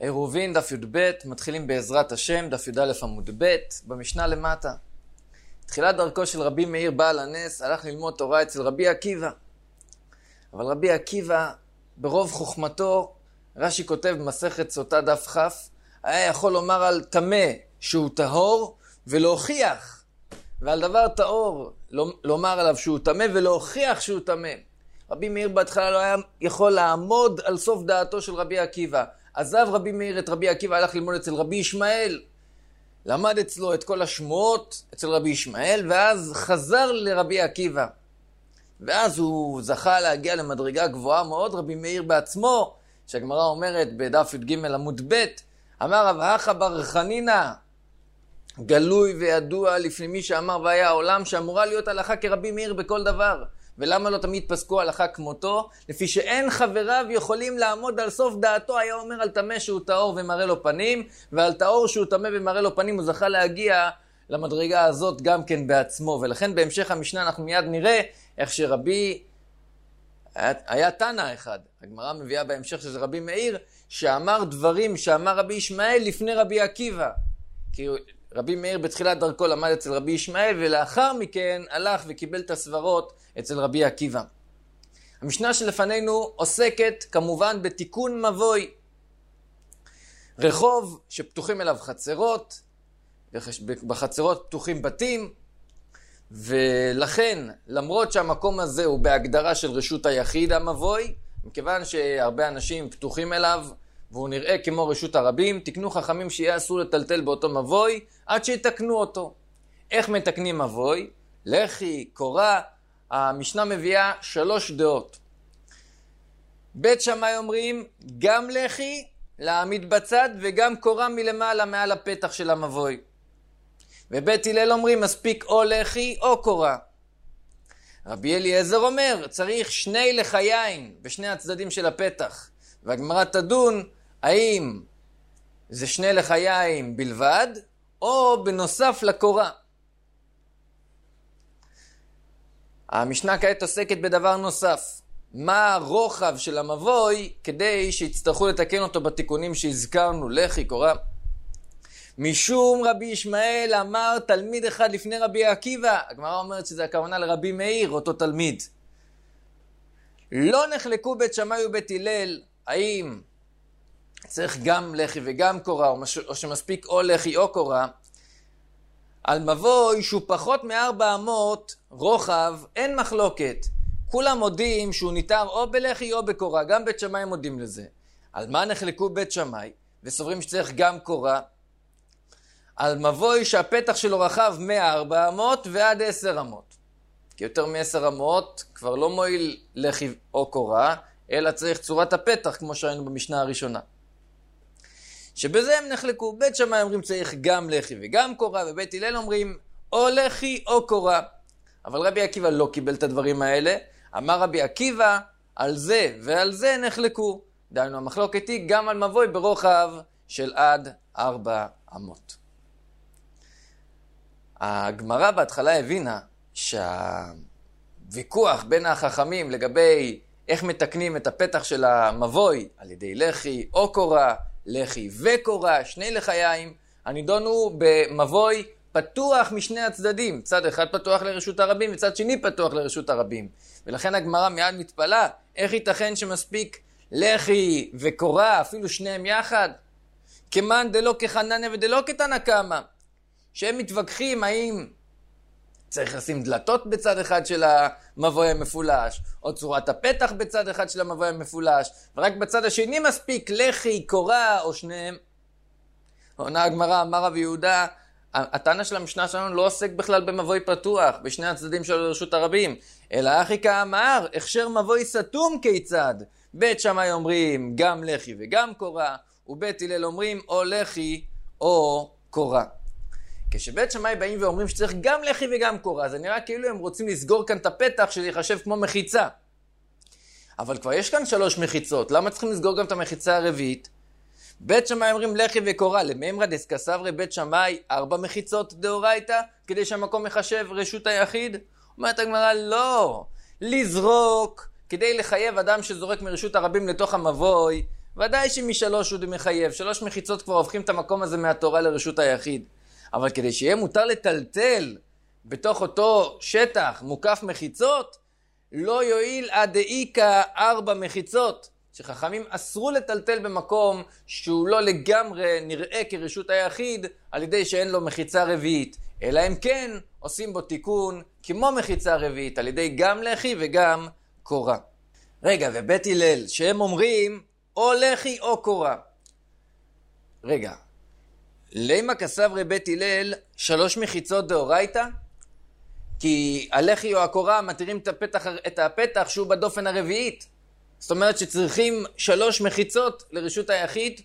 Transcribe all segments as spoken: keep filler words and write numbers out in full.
עירובין דף י"ב, מתחילים בעזרת השם, דף י"א עמוד ב', במשנה למטה. תחילת דרכו של רבי מאיר בעל הנס הלך ללמוד תורה אצל רבי עקיבא. אבל רבי עקיבא, ברוב חוכמתו, רש"י כותב במסכת סוטה דף כ', היה יכול לומר על טמא שהוא טהור ולהוכיח, ועל דבר טהור לומר עליו שהוא טמא ולהוכיח שהוא טמא. רבי מאיר בהתחלה לא היה יכול לעמוד על סוף דעתו של רבי עקיבא. עזב רבי מאיר את רבי עקיבא, הלך ללמוד אצל רבי ישמעאל. למד אצלו את כל השמועות אצל רבי ישמעאל, ואז חזר לרבי עקיבא. ואז הוא זכה להגיע למדרגה גבוהה מאוד. רבי מאיר בעצמו, שהגמרא אומרת בדף י"ג עמוד ב', אמר רב אחא בר חנינא, גלוי וידוע לפני מי שאמר והיה העולם, שאמורה להיות הלכה כרבי מאיר בכל דבר. ולמה לא תמיד פסקו הלכה כמותו? לפי שאין חבריו יכולים לעמוד על סוף דעתו. היה אומר על טמא שהוא טהור ומראה לו פנים, ועל טהור שהוא טמא ומראה לו פנים הוא זכה להגיע למדרגה הזאת גם כן בעצמו. ולכן בהמשך המשנה אנחנו מיד נראה איך שרבי, היה, היה תנא אחד, הגמרא מביאה בהמשך שזה רבי מאיר, שאמר דברים שאמר רבי ישמעאל לפני רבי עקיבא. כי רבי מאיר בתחילת דרכו למד אצל רבי ישמעאל, ולאחר מכן הלך וקיבל את הסברות אצל רבי עקיבא. המשנה שלפנינו עוסקת כמובן בתיקון מבוי. רחוב שפתוחים אליו חצרות, בחצרות פתוחים בתים, ולכן למרות שהמקום הזה הוא בהגדרה של רשות היחיד המבוי, מכיוון שהרבה אנשים פתוחים אליו, והוא נראה כמו רשות הרבים, תקנו חכמים שיהיה אסור לטלטל באותו מבוי, עד שיתקנו אותו. איך מתקנים מבוי? לחי, קורה. המשנה מביאה שלוש דעות. בית שמאי אומרים, גם לחי, להעמיד בצד, וגם קורה מלמעלה, מעל הפתח של המבוי. ובית הלל אומרים, מספיק או לחי או קורה. רבי אליעזר אומר, צריך שני לחיים בשני הצדדים של הפתח. והגמרא תדון, האם זה שני לחיים בלבד, או בנוסף לקורה. המשנה כעת עוסקת בדבר נוסף. מה הרוחב של המבוי כדי שיצטרכו לתקן אותו בתיקונים שהזכרנו, לחי, קורה. משום רבי ישמעאל אמר תלמיד אחד לפני רבי עקיבא. הגמרא אומרת שזה הכוונה לרבי מאיר, אותו תלמיד. לא נחלקו בית שמאי ובית הלל, האם צריך גם לחי וגם קורה, או שמספיק או לחי או קורה. על מבוי שהוא פחות מארבע אמות רוחב, אין מחלוקת. כולם מודים שהוא ניתר או בלחי או בקורה, גם בית שמאי מודים לזה. על מה נחלקו בית שמאי? וסוברים שצריך גם קורה. על מבוי שהפתח שלו רחב מארבע אמות ועד עשר אמות. כי יותר מעשר אמות כבר לא מועיל לחי או קורה, אלא צריך צורת הפתח כמו שראינו במשנה הראשונה. שבזה הם נחלקו. בית שמאי אומרים צריך גם לחי וגם קורה, ובית הלל אומרים או לחי או קורה. אבל רבי עקיבא לא קיבל את הדברים האלה. אמר רבי עקיבא, על זה ועל זה נחלקו. דהיינו המחלוקת היא גם על מבוי ברוחב של עד ארבע אמות. הגמרא בהתחלה הבינה שהוויכוח בין החכמים לגבי איך מתקנים את הפתח של המבוי על ידי לחי או קורה, לחי וקורה, שני לחיים, הנידון הוא במבוי פתוח משני הצדדים. צד אחד פתוח לרשות הרבים וצד שני פתוח לרשות הרבים. ולכן הגמרא מיד מתפלאה, איך ייתכן שמספיק לחי וקורה, אפילו שניהם יחד? כמאן דלא כחנניה ודלא כתנא קמא. שהם מתווכחים האם צריך לשים דלתות בצד אחד של המבוי המפולש, או צורת הפתח בצד אחד של המבוי המפולש, ורק בצד השני מספיק לחי, קורה, או שניהם. עונה הגמרא, אמר רבי יהודה, התנא של המשנה שלנו לא עוסק בכלל במבוי פתוח, בשני הצדדים של רשות הרבים, אלא אחי כאמר, הכשר מבוי סתום כיצד. בית שמאי אומרים גם לחי וגם קורה, ובית הלל אומרים או לחי או קורה. כשבית שמאי באים ואומרים שצריך גם לחי וגם קורה, זה נראה כאילו הם רוצים לסגור כאן את הפתח שזה ייחשב כמו מחיצה. אבל כבר יש כאן שלוש מחיצות, למה צריכים לסגור גם את המחיצה הרביעית? בית שמאי אומרים לחי וקורה, למאמרא דסקסברי בית שמאי ארבע מחיצות דאורייתא, כדי שהמקום יחשב רשות היחיד? אומרת הגמרא, לא, לזרוק, כדי לחייב אדם שזורק מרשות הרבים לתוך המבוי, ודאי שמשלוש הוא מחייב, שלוש מחיצות כבר הופכים את המקום הזה מהתורה לרשות היחיד. אבל כדי שיהיה מותר לטלטל בתוך אותו שטח מוקף מחיצות, לא יועיל עד דאיקה ארבע מחיצות, שחכמים אסרו לטלטל במקום שהוא לא לגמרי נראה כרשות היחיד, על ידי שאין לו מחיצה רביעית, אלא אם כן עושים בו תיקון כמו מחיצה רביעית, על ידי גם לחי וגם קורה. רגע, ובית הלל, שהם אומרים או לחי או קורה. רגע, למה כסברי בית הלל שלוש מחיצות דאורייתא? כי הלחי או הקורה מתירים את הפתח, את הפתח שהוא בדופן הרביעית. זאת אומרת שצריכים שלוש מחיצות לרשות היחיד?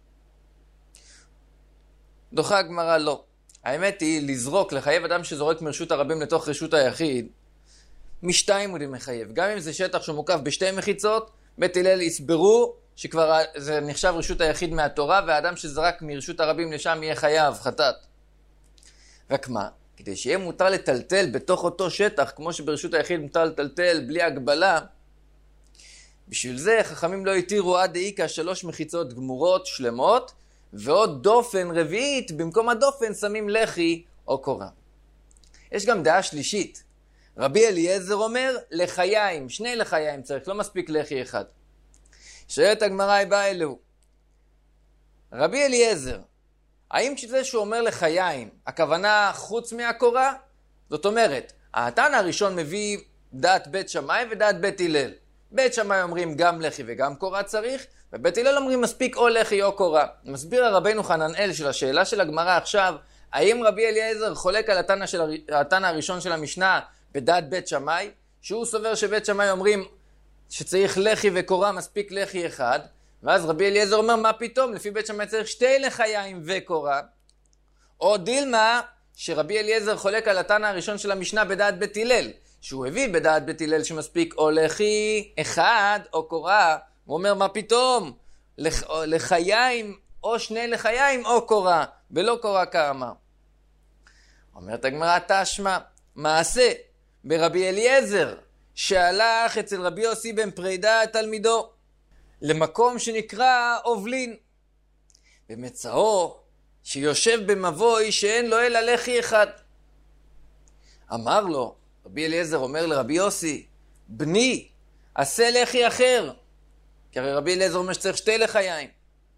דוחה הגמרא לא. האמת היא לזרוק, לחייב אדם שזורק מרשות הרבים לתוך רשות היחיד, משתיים הוא מחייב. גם אם זה שטח שהוא מוקף בשתי מחיצות, בית הלל יסברו שכבר זה נחשב רשות היחיד מהתורה, והאדם שזרק מרשות הרבים לשם יהיה חייב, חטאת. רק מה? כדי שיהיה מותר לטלטל בתוך אותו שטח, כמו שברשות היחיד מותר לטלטל בלי הגבלה, בשביל זה חכמים לא התירו עד דאיקה שלוש מחיצות גמורות שלמות, ועוד דופן רביעית, במקום הדופן שמים לחי או קורה. יש גם דעה שלישית. רבי אליעזר אומר לחיים, שני לחיים צריך, לא מספיק לחי אחד. שואלת הגמרא היא באה אלוהו. רבי אליעזר, האם שזה שהוא אומר לחיים, הכוונה חוץ מהקורה? זאת אומרת, התנא הראשון מביא דעת בית שמאי ודעת בית הלל. בית שמאי אומרים גם לחי וגם קורה צריך, ובית הלל אומרים מספיק או לחי או קורה. מסביר הרבינו חננאל של השאלה של הגמרא עכשיו, האם רבי אליעזר חולק על התנא, של, התנא הראשון של המשנה בדעת בית שמאי, שהוא סובר שבית שמאי אומרים שצריך לחי וקורה, מספיק לחי אחד, ואז רבי אליעזר אומר מה פתאום, לפי בית שמאי צריך שתי לחיים וקורה, או דילמה שרבי אליעזר חולק על התנא הראשון של המשנה בדעת בית הלל, שהוא הביא בדעת בית הלל שמספיק או לחי אחד או קורה, הוא אומר מה פתאום, לח... לחיים או שני לחיים או קורה, ולא קורה כאמר. אומרת הגמרא תשמע, מעשה ברבי אליעזר שהלך אצל רבי יוסי בן פרידה תלמידו למקום שנקרא אובלין, ומצאו שיושב במבוי שאין לו אלא לחי אחד. אמר לו, רבי אליעזר אומר לרבי יוסי, בני, עשה לחי אחר, כי הרי רבי אליעזר אומר שצריך שתי לחיים.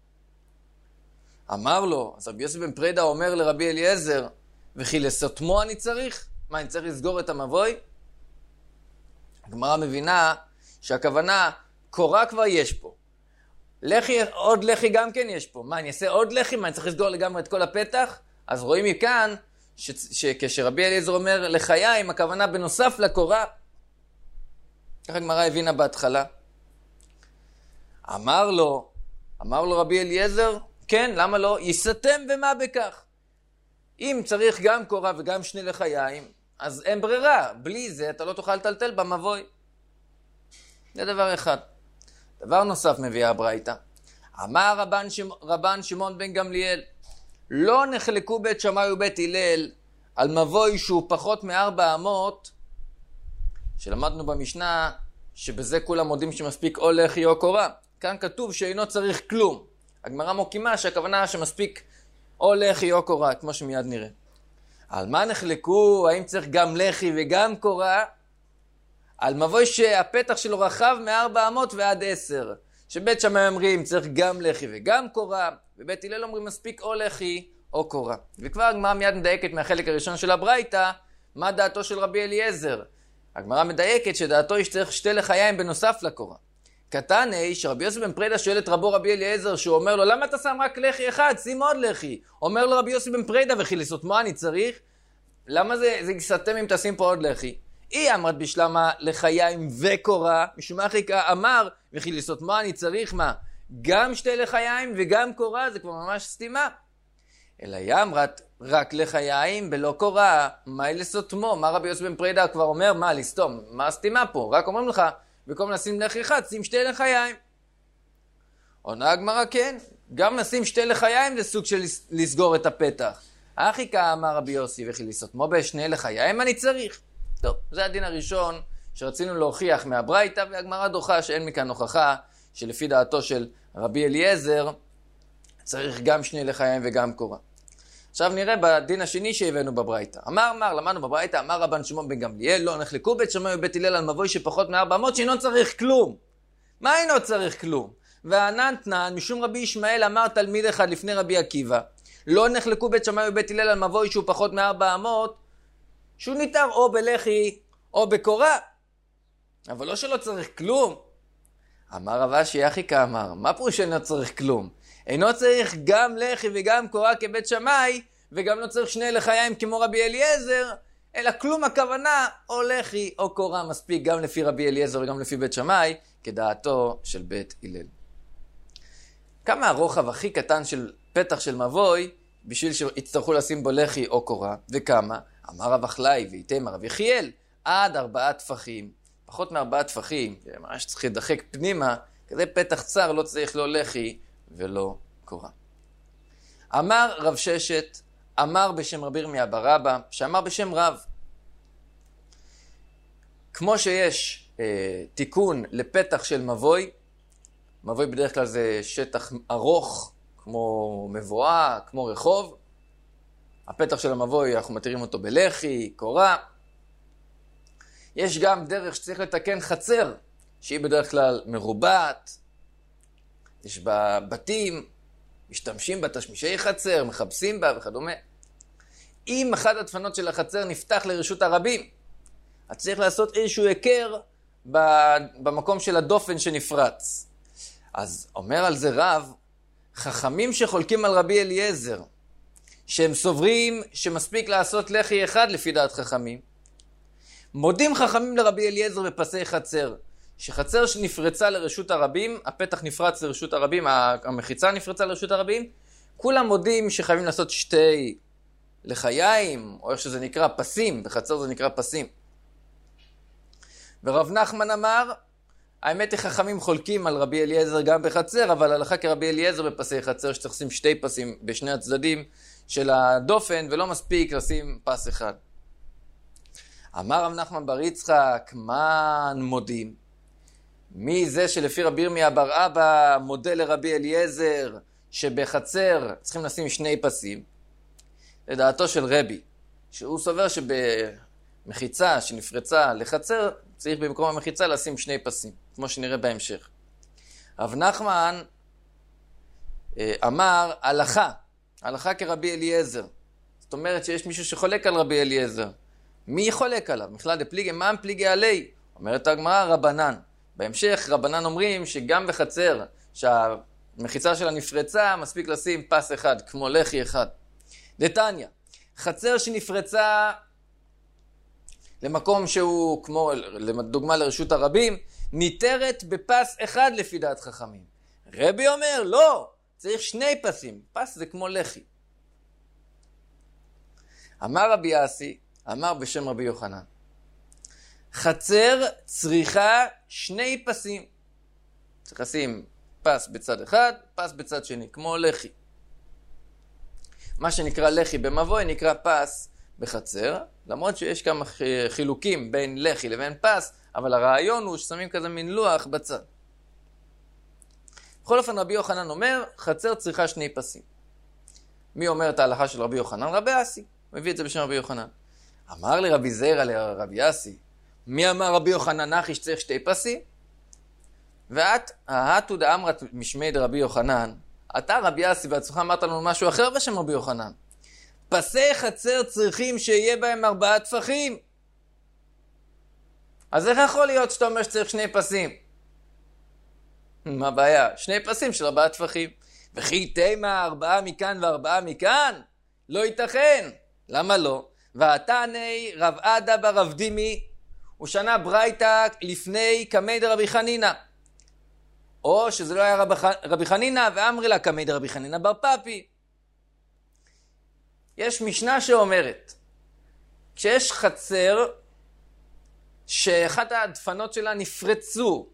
אמר לו, אז רבי יוסי בן פרידה אומר לרבי אליעזר, וכי לסותמו אני צריך? מה, אני צריך לסגור את המבוי? הגמרא מבינה שהכוונה, קורה כבר יש פה. לחי, עוד לחי גם כן יש פה. מה, אני אעשה עוד לחי? מה, אני צריך לסגור לגמרי את כל הפתח? אז רואים מכאן, ש... שכשרבי אליעזר אומר לחיים, הכוונה בנוסף לקורה. ככה הגמרא הבינה בהתחלה. אמר לו, אמר לו רבי אליעזר, כן, למה לא? יסתם ומה בכך. אם צריך גם קורה וגם שני לחיים, אז אין ברירה. בלי זה אתה לא תוכל לטלטל במבוי. זה דבר אחד. דבר נוסף מביאה הברייתא. אמר רבן, שמ... רבן שמעון בן גמליאל, לא נחלקו בית שמאי ובית הלל על מבוי שהוא פחות מארבע אמות, שלמדנו במשנה שבזה כולם מודים שמספיק או לחי או קורה. כאן כתוב שאינו צריך כלום. הגמרא מוקימה שהכוונה שמספיק או לחי או קורה, כמו שמיד נראה. על מה נחלקו? האם צריך גם לחי וגם קורה? על מבוי שהפתח שלו רחב מארבע אמות ועד עשר. שבית שמאי אומרים צריך גם לחי וגם קורה, ובית הלל אומרים מספיק או לחי או קורה. וכבר הגמרא מיד מדייקת מהחלק הראשון של הברייתא, מה דעתו של רבי אליעזר. הגמרא מדייקת שדעתו יש צריך שתי לחיים בנוסף לקורה. קטני שרבי יוסי בן פרידה שואל את רבו רבי אליעזר, שהוא אומר לו, למה אתה שם רק לחי אחד? שים עוד לחי. אומר לו רבי יוסי בן פרידה, וכי לסותמו אני צריך? למה זה, זה יסתם אם תשים פה עוד לחי? היא אמרת בשלמה לחיים וקורה, משום אחיקה אמר, וכי לסותמו אני צריך מה? גם שתי לחיים וגם קורה, זה כבר ממש סתימה. אלא היא אמרת רק לחיים ולא קורה, מה לסותמו? מה רבי יוסי בן פרידה כבר אומר? מה לסתום? מה הסתימה פה? רק אומרים לך, במקום לשים לחי אחד, שים שתי לחיים. עונה הגמרא כן, גם לשים שתי לחיים זה סוג של לסגור את הפתח. אחיקה אמר רבי יוסי, וכי לסותמו בשני לחיים אני צריך. טוב, זה הדין הראשון שרצינו להוכיח מהברייתא, והגמרא דוחה שאין מכאן הוכחה שלפי דעתו של רבי אליעזר צריך גם שני לחיים וגם קורה. עכשיו נראה בדין השני שהבאנו בברייתא. אמר אמר, למדנו בברייתא, אמר רבן שמעון בן גמליאל, לא נחלקו בית שמאי ובית הלל על מבוי שפחות מארבע אמות, שאינו צריך כלום. מה אינו צריך כלום? וענן תנן, משום רבי ישמעאל אמר תלמיד אחד לפני רבי עקיבא, לא נחלקו בית שמאי ובית הלל על מבוי שהוא פחות מארבע אמות, שהוא ניתר או בלחי או בקורה. אבל לא שלא צריך כלום. אמר רב אשי אחי כאמר, מה פירוש אינו צריך כלום? אינו צריך גם לחי וגם קורה כבית שמאי, וגם לא צריך שני לחיים כמו רבי אליעזר, אלא כלום הכוונה או לחי או קורה מספיק גם לפי רבי אליעזר וגם לפי בית שמאי, כדעתו של בית הלל. כמה הרוחב הכי קטן של פתח של מבוי, בשביל שיצטרכו לשים בו לחי או קורה, וכמה? אמר רב אחלאי ואיתם רב יחיאל, עד ארבעה טפחים. פחות מארבעה טפחים, זה ממש צריך לדחק פנימה, כזה פתח צר לא צריך לא לחי ולא קורה. אמר רב ששת, אמר בשם רבי ירמיה בר אבא, שאמר בשם רב. כמו שיש אה, תיקון לפתח של מבוי, מבוי בדרך כלל זה שטח ארוך, כמו מבואה, כמו רחוב. הפתח של המבוי, אנחנו מתירים אותו בלחי, קורה. יש גם דרך שצריך לתקן חצר, שהיא בדרך כלל מרובעת. יש בה בתים, משתמשים בה תשמישי חצר, מחפשים בה וכדומה. אם אחד הדפנות של החצר נפתח לרשות הרבים, אז צריך לעשות איזשהו היכר במקום של הדופן שנפרץ. אז אומר על זה רב, חכמים שחולקים על רבי אליעזר, שהם סוברים שמספיק לעשות לחי אחד לפי דעת חכמים, מודים חכמים לרבי אליעזר בפסי חצר, שחצר שנפרצה לרשות הרבים, הפתח נפרץ לרשות הרבים, המחיצה נפרצה לרשות הרבים, כולם מודים שחייבים לעשות שתי לחיים, או איך שזה נקרא, פסים, בחצר זה נקרא פסים. ורב נחמן אמר, האמת היא חכמים חולקים על רבי אליעזר גם בחצר, אבל הלכה כרבי אליעזר בפסי חצר שצריך לשים שתי פסים בשני הצדדים של הדופן, ולא מספיק לשים פס אחד. אמר רב נחמן בר יצחק, מן מודים? מי זה שלפי רבי ירמיה בר אבא מודה לרבי אליעזר שבחצר צריכים לשים שני פסים? לדעתו של רבי, שהוא סובר שבמחיצה שנפרצה לחצר צריך במקום המחיצה לשים שני פסים, כמו שנראה בהמשך. רב נחמן אמר הלכה, הלכה כרבי אליעזר. זאת אומרת שיש מישהו שחולק על רבי אליעזר. מי חולק עליו? מכלל דפליגי, מה פליגי עלי? אומרת הגמרא רבנן. בהמשך רבנן אומרים שגם בחצר שהמחיצה שלה נפרצה מספיק לשים פס אחד, כמו לחי אחד. דתניא, חצר שנפרצה למקום שהוא כמו, לדוגמה לרשות הרבים, ניתרת בפס אחד לפי דעת חכמים. רבי אומר, לא, צריך שני פסים. פס זה כמו לחי. אמר רבי יאסי, אמר בשם רבי יוחנן, חצר צריכה שני פסים. צריך לשים פס בצד אחד, פס בצד שני, כמו לחי. מה שנקרא לחי במבוי נקרא פס בחצר, למרות שיש כמה חילוקים בין לחי לבין פס, אבל הרעיון הוא ששמים כזה מין לוח בצד. בכל אופן רבי יוחנן אומר, חצר צריכה שני פסים. מי אומר את ההלכה של רבי יוחנן? רבי יאסי. מביא את זה בשם רבי יוחנן. אמר לי רבי זירא לרבי יאסי, מי אמר רבי יוחנן אחי שצריך שתי פסים? ואת, ההתו דאמרת משמי דרבי יוחנן, אתה רבי יאסי בעצמך אמרת לנו משהו אחר בשם רבי יוחנן. פסי חצר צריכים שיהיה בהם ארבעה טפחים. אז איך יכול להיות שאתה אומר שצריך שני פסים? מה הבעיה? שני פסים של ארבעה טפחים. וכי תימה ארבעה מכאן וארבעה מכאן? לא ייתכן. למה לא? ועתני רב עדה ברב דימי, הוא שנה ברייתא לפני קמי דרבי חנינא. או שזה לא היה רב, רבי חנינא, ואמרי לה קמי דרבי חנינא בר פפי. יש משנה שאומרת, כשיש חצר שאחת הדפנות שלה נפרצו,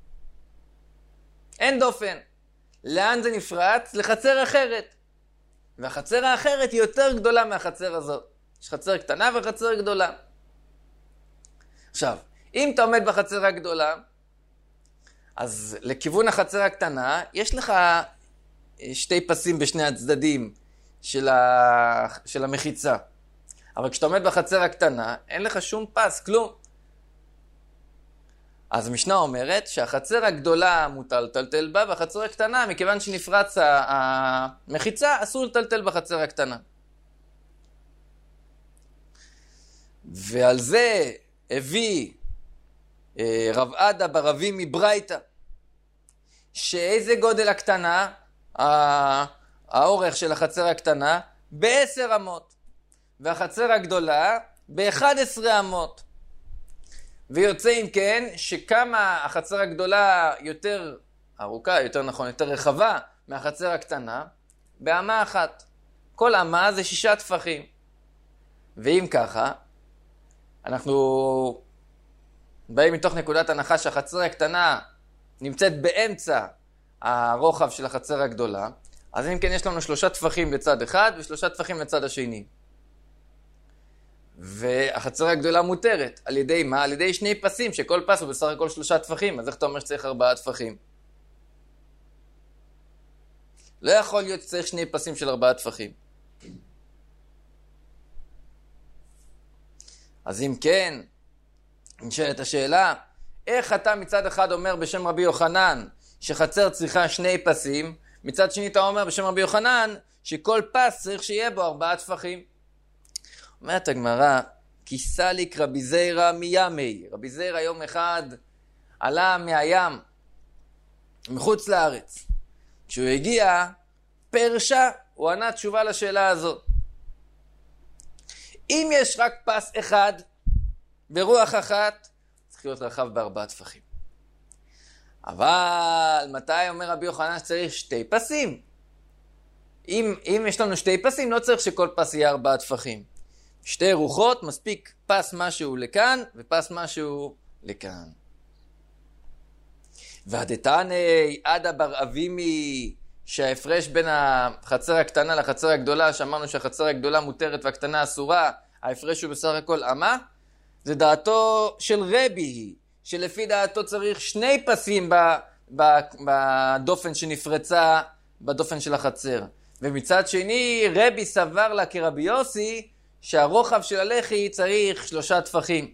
אין דופן. לאן זה נפרץ? לחצר אחרת. והחצר האחרת היא יותר גדולה מהחצר הזאת. יש חצר קטנה וחצר גדולה. עכשיו, אם אתה עומד בחצר הגדולה, אז לכיוון החצר הקטנה, יש לך שתי פסים בשני הצדדים של, ה... של המחיצה. אבל כשאתה עומד בחצר הקטנה, אין לך שום פס, כלום. אז המשנה אומרת שהחצר הגדולה מותר לטלטל בה, והחצר הקטנה, מכיוון שנפרץ המחיצה, אסור לטלטל בחצר הקטנה. ועל זה הביא רב עדה ברבי מברייתא, שאיזה גודל הקטנה, האורך של החצר הקטנה, בעשר אמות, והחצר הגדולה ב-אחד עשר אמות. ויוצא אם כן, שכמה החצר הגדולה יותר ארוכה, יותר נכון, יותר רחבה מהחצר הקטנה, באמה אחת. כל אמה זה שישה טפחים. ואם ככה, אנחנו באים מתוך נקודת הנחה שהחצר הקטנה נמצאת באמצע הרוחב של החצר הגדולה, אז אם כן יש לנו שלושה טפחים לצד אחד ושלושה טפחים לצד השני. והחצר הגדולה מותרת. על ידי מה? על ידי שני פסים, שכל פס הוא בסך הכל שלושה טפחים. אז איך אתה אומר שצריך ארבעה טפחים? לא יכול להיות שצריך שני פסים של ארבעה טפחים. אז אם כן, נשאלת השאלה, איך אתה מצד אחד אומר בשם רבי יוחנן שחצר צריכה שני פסים, מצד שני אתה אומר בשם רבי יוחנן שכל פס צריך שיהיה בו ארבעה טפחים? אומרת הגמרא, כי סליק רבי זיירא מימי. רבי זיירא יום אחד עלה מהים, מחוץ לארץ. כשהוא הגיע, פרשה, הוא ענה תשובה לשאלה הזאת. אם יש רק פס אחד ברוח אחת, צריך להיות רחב בארבעה טפחים. אבל מתי אומר רבי יוחנן שצריך שתי פסים? אם, אם יש לנו שתי פסים, לא צריך שכל פס יהיה ארבעה טפחים. שתי רוחות, מספיק פס משהו לכאן ופס משהו לכאן. והדתני עדה בר אבימי, שההפרש בין החצר הקטנה לחצר הגדולה, שאמרנו שהחצר הגדולה מותרת והקטנה אסורה, ההפרש הוא בסך הכל אמה, זה דעתו של רבי היא, שלפי דעתו צריך שני פסים בדופן שנפרצה בדופן של החצר. ומצד שני, רבי סבר לה כרבי יוסי, שהרוחב של הלחי צריך שלושה טפחים.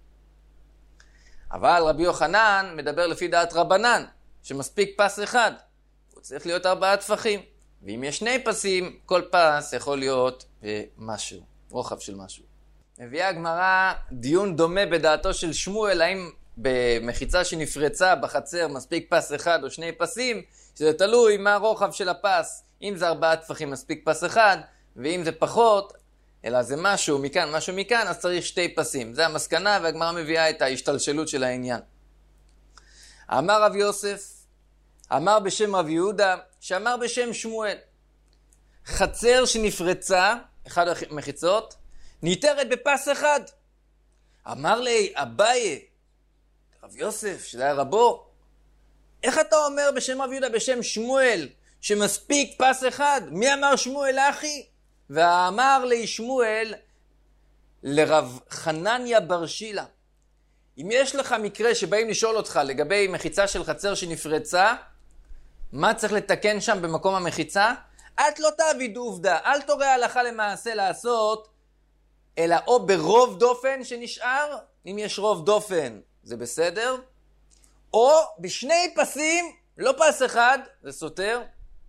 אבל רבי יוחנן מדבר לפי דעת רבנן, שמספיק פס אחד. הוא צריך להיות ארבעה טפחים. ואם יש שני פסים, כל פס יכול להיות משהו, רוחב של משהו. מביאה הגמרא דיון דומה בדעתו של שמואל, האם במחיצה שנפרצה בחצר מספיק פס אחד או שני פסים, שזה תלוי מה הרוחב של הפס. אם זה ארבעה טפחים מספיק פס אחד, ואם זה פחות, אלא זה משהו מכאן, משהו מכאן, אז צריך שתי פסים. זה המסקנה, והגמרא מביאה את ההשתלשלות של העניין. אמר רב יוסף, אמר בשם רב יהודה, שאמר בשם שמואל. חצר שנפרצה, אחד המחיצות, ניתרת בפס אחד. אמר לי, אביי, רב יוסף, שזה היה רבו, איך אתה אומר בשם רב יהודה, בשם שמואל, שמספיק פס אחד? מי אמר שמואל אחי? ואמר לי שמואל לרב חנניה בר שילה, אם יש לך מקרה שבאים לשאול אותך לגבי מחיצה של חצר שנפרצה, מה צריך לתקן שם במקום המחיצה? את לא תעביד עובדה, אל תורה הלכה למעשה לעשות, אלא או ברוב דופן שנשאר, אם יש רוב דופן זה בסדר, או בשני פסים, לא פס אחד, זה סותר.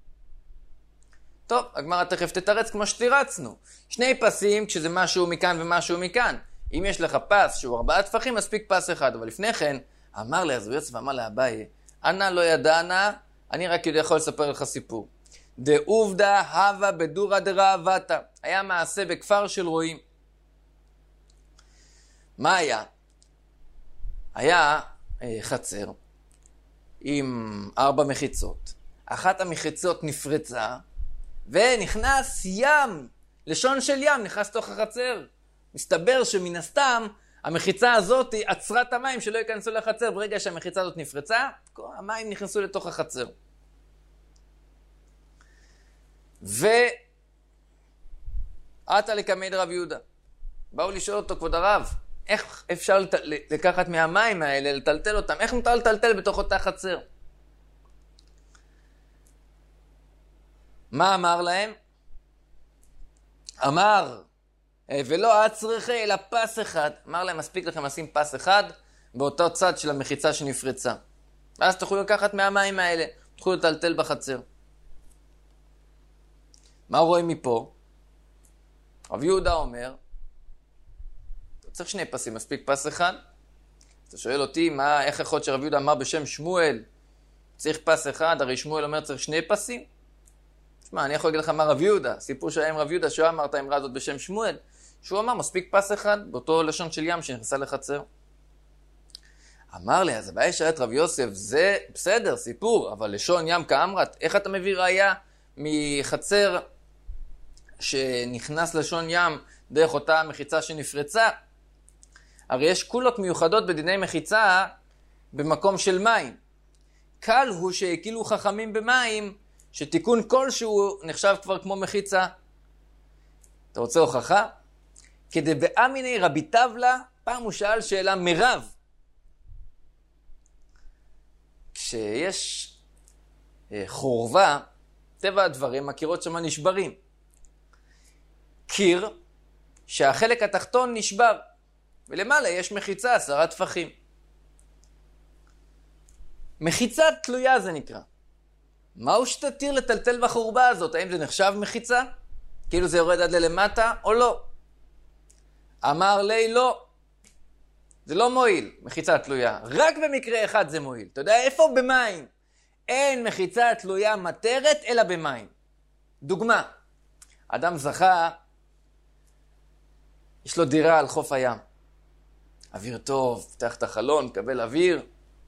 טוב, הגמרא תכף תתרץ כמו שתירצנו. שני פסים כשזה משהו מכאן ומשהו מכאן. אם יש לך פס שהוא ארבעה טפחים, מספיק פס אחד. אבל לפני כן, אמר לי, אז הוא יוסף אמר לאביי, אנא לא ידענה, אני רק יכול לספר לך סיפור. דעובדה הווה בדורא דראבתא. היה מעשה בכפר של רועים. מה היה? היה אה, חצר עם ארבע מחיצות. אחת המחיצות נפרצה, ונכנס ים, לשון של ים, נכנס תוך החצר. מסתבר שמן הסתם, המחיצה הזאת עצרה את המים שלא ייכנסו לחצר. ברגע שהמחיצה הזאת נפרצה, כל המים נכנסו לתוך החצר. ועתה לקמי דרב יהודה. באו לשאול אותו, כבוד הרב, איך אפשר לת... לקחת מהמים האלה, לטלטל אותם? איך מותר לטלטל בתוך אותה חצר? מה אמר להם? אמר, ולא הצריכה אלא פס אחד. אמר להם, מספיק לכם לשים פס אחד באותו צד של המחיצה שנפרצה. ואז תוכלו לקחת מהמים האלה, תוכלו לטלטל בחצר. מה רואים מפה? רב יהודה אומר, צריך שני פסים, מספיק פס אחד. אתה שואל אותי, מה, איך יכול להיות שרב יהודה אמר בשם שמואל, צריך פס אחד, הרי שמואל אומר צריך שני פסים? תשמע, אני יכול להגיד לך מה רב יהודה, סיפור שהיה עם רב יהודה, שהוא אמר את האמרה הזאת בשם שמואל, שהוא אמר מספיק פס אחד, באותו לשון של ים שנכנסה לחצר. אמר לי, אז הבעיה שאלת רב יוסף, זה בסדר, סיפור, אבל לשון ים כאמרת, איך אתה מביא ראיה מחצר שנכנס לשון ים דרך אותה מחיצה שנפרצה? הרי יש קולות מיוחדות בדיני מחיצה במקום של מים. קל הוא שהקילו חכמים במים שתיקון כלשהו נחשב כבר כמו מחיצה. אתה רוצה הוכחה? כדי באמיני רבי טבלה, פעם הוא שאל שאלה מרב. כשיש חורבה, טבע הדברים, הקירות שמה נשברים. קיר שהחלק התחתון נשבר, ולמעלה יש מחיצה, עשרה טפחים. מחיצה תלויה זה נקרא. מהו שתתיר לטלטל בחורבה הזאת? האם זה נחשב מחיצה? כאילו זה יורד עד ללמטה או לא? אמר לי לא. זה לא מועיל, מחיצה תלויה. רק במקרה אחד זה מועיל. אתה יודע איפה? במים. אין מחיצה תלויה מטרת אלא במים. דוגמה. אדם זכה, יש לו דירה על חוף הים. אוויר טוב, פתח את החלון, קבל אוויר.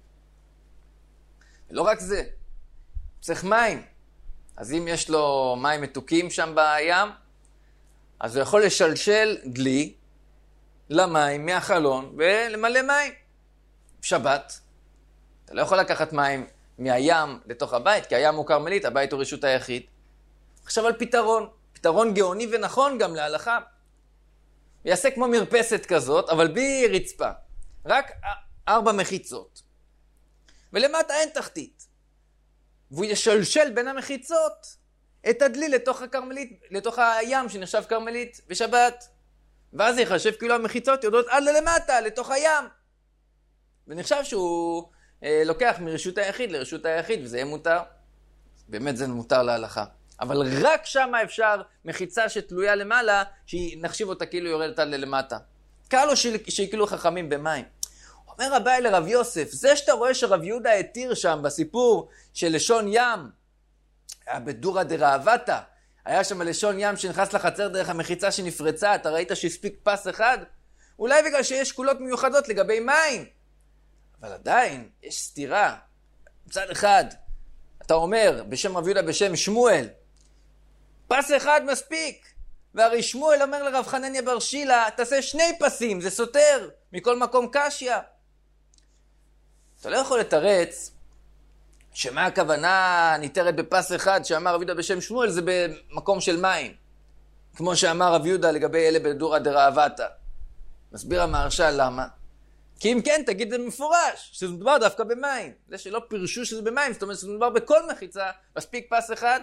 ולא רק זה, צריך מים. אז אם יש לו מים מתוקים שם בים, אז הוא יכול לשלשל דלי למים מהחלון ולמלא מים. שבת, אתה לא יכול לקחת מים מהים לתוך הבית, כי הים הוא קרמלית, הבית הוא רשות היחיד. עכשיו על פתרון, פתרון גאוני ונכון גם להלכה. הוא יעשה כמו מרפסת כזאת, אבל בלי רצפה. רק ארבע מחיצות. ולמטה אין תחתית. והוא ישלשל בין המחיצות את הדלי לתוך הקרמלית, לתוך הים שנחשב קרמלית בשבת. ואז יחשב כאילו המחיצות יודעות עד ללמטה, לתוך הים. ונחשב שהוא אה, לוקח מרשות היחיד לרשות היחיד, וזה יהיה מותר. באמת זה מותר להלכה. אבל רק שם אפשר מחיצה שתלויה למעלה, שנחשיב אותה כאילו יורדת עד ללמטה. קל לו שיקלו חכמים במים. אומר רבי לרב יוסף, זה שאתה רואה שרב יהודה התיר שם בסיפור של לשון ים, היה בדורא דראבתא, היה שם לשון ים שנכנס לחצר דרך המחיצה שנפרצה, אתה ראית שהספיק פס אחד? אולי בגלל שיש קולות מיוחדות לגבי מים. אבל עדיין יש סתירה. מצד אחד, אתה אומר בשם רב יהודה בשם שמואל, פס אחד מספיק. והרי שמואל אומר לרב חנניה בר שילה, תעשה שני פסים, זה סותר, מכל מקום קשיא. אתה לא יכול לתרץ שמה הכוונה ניתרת בפס אחד שאמר רב יהודה בשם שמואל, זה במקום של מים. כמו שאמר רב יהודה לגבי אלה בדורא דראבתא. מסביר המהרש"ל למה? כי אם כן, תגיד זה מפורש, שזה מדובר דווקא במים. זה שלא פירשו שזה במים, זאת אומרת שזה מדובר בכל מחיצה, מספיק פס אחד.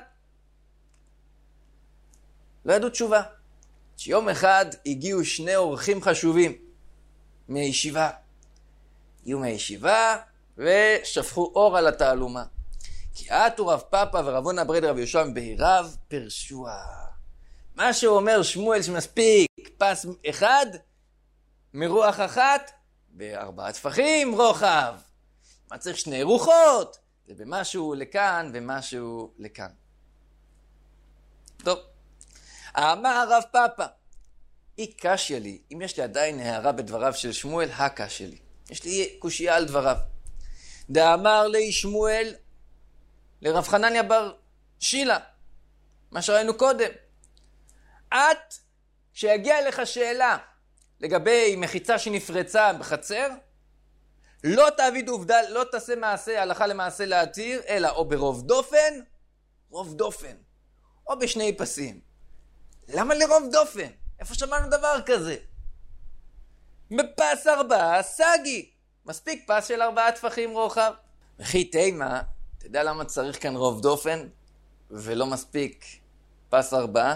לא ידעו תשובה. שיום אחד הגיעו שני אורחים חשובים מישיבה. הגיעו מהישיבה ושפכו אור על התעלומה. כי עטו רב פאפא ורב הונא ברד רב יהושע מבהיריו פרשוה. מה שהוא אומר שמואל שמספיק פס אחד מרוח אחת בארבעה טפחים רוחב. מה צריך שני רוחות? זה במשהו לכאן ומשהו לכאן. טוב. אמר רב פאפא, אי קשיא לי, אם יש לי עדיין הערה בדבריו של שמואל, הקשיא לי. יש לי קושיה על דבריו. דאמר לי שמואל לרב חנניה בר שילה, מה שראינו קודם. את, כשיגיע לך שאלה לגבי מחיצה שנפרצה בחצר, לא תעביד עובדה, לא תעשה מעשה, הלכה למעשה להתיר, אלא או ברוב דופן, רוב דופן, או בשני פסים. למה לרוב דופן? איפה שמענו דבר כזה? בפס ארבעה סגי. מספיק פס של ארבעה טפחים רוחב. וכי תימה, אתה יודע למה צריך כאן רוב דופן ולא מספיק פס ארבעה?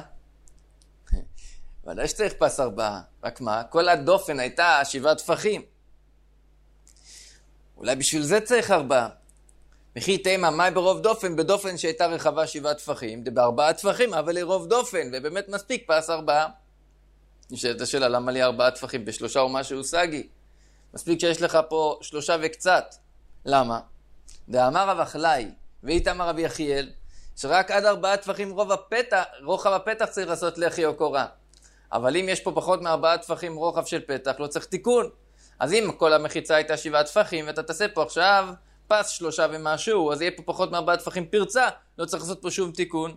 ודאי שצריך פס ארבעה, רק מה? כל הדופן הייתה שבעה טפחים. אולי בשביל זה צריך ארבעה. וכי תימה, מה ברוב דופן? בדופן שהייתה רחבה שבעה טפחים, זה בארבעה טפחים, אבל היא רוב דופן, ובאמת מספיק פס ארבעה. נשאלת השאלה, למה לי ארבעה טפחים בשלושה או משהו סגי? מספיק שיש לך פה שלושה וקצת. למה? דאמר רב אחלאי, ואיתמר רבי יחיאל, שרק עד ארבעה טפחים רוב הפתח, רוחב הפתח צריך לעשות לחי או קורה. אבל אם יש פה פחות מארבעה טפחים רוחב של פתח, לא צריך תיקון. אז אם כל המחיצה הייתה שבעה טפחים, ואתה תעשה פה עכשיו פס שלושה ומשהו, אז יהיה פה פחות מארבעה טפחים פרצה, לא צריך לעשות פה שום תיקון.